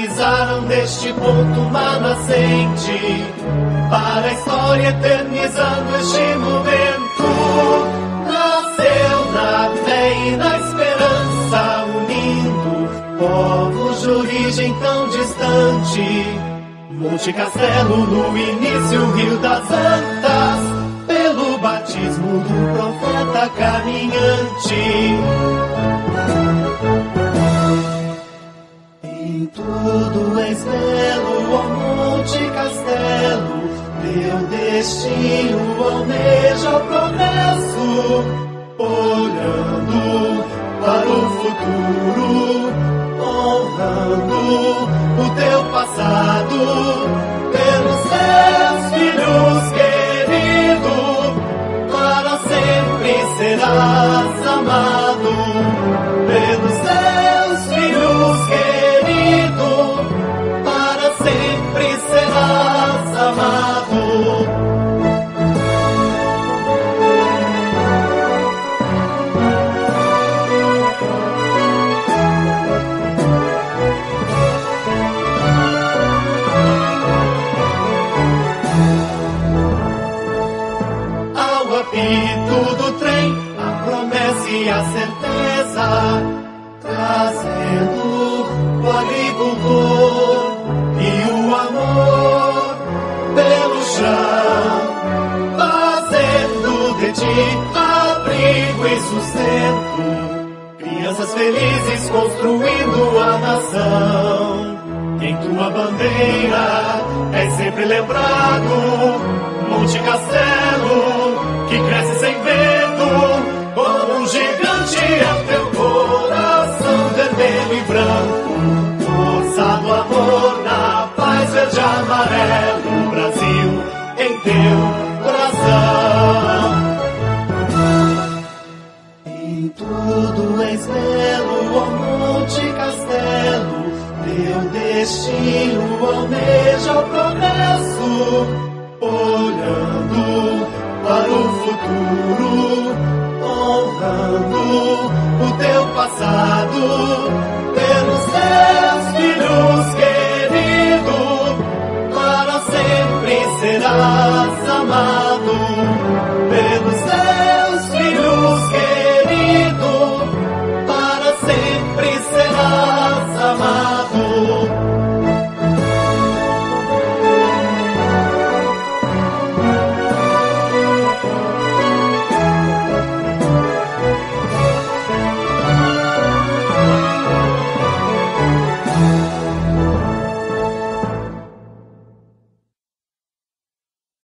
batizaram neste ponto uma nascente, para a história eternizando este momento. Nasceu na fé e na esperança, unindo povos de origem tão distante. Monte Castelo, no início, Rio das Antas, pelo batismo do profeta caminhante. Em tudo és belo, ó Monte Castelo, teu destino almeja o progresso, olhando para o futuro, honrando o teu passado, pelos teus filhos querido, para sempre serás amado, pelos teus filhos querido, para sempre serás amado. Apito do trem, a promessa e a certeza, trazendo o agricultor e o amor pelo chão, fazendo de ti abrigo e sustento, crianças felizes construindo a nação. Em tua bandeira é sempre lembrado, Monte Castelo, que cresce sem vento, como um gigante é teu coração vermelho e branco, força do amor na paz verde e amarelo, Brasil em teu coração. Em tudo és belo, ó Monte Castelo, teu destino almeja o progresso, olhando para o futuro, honrando o teu passado, pelos teus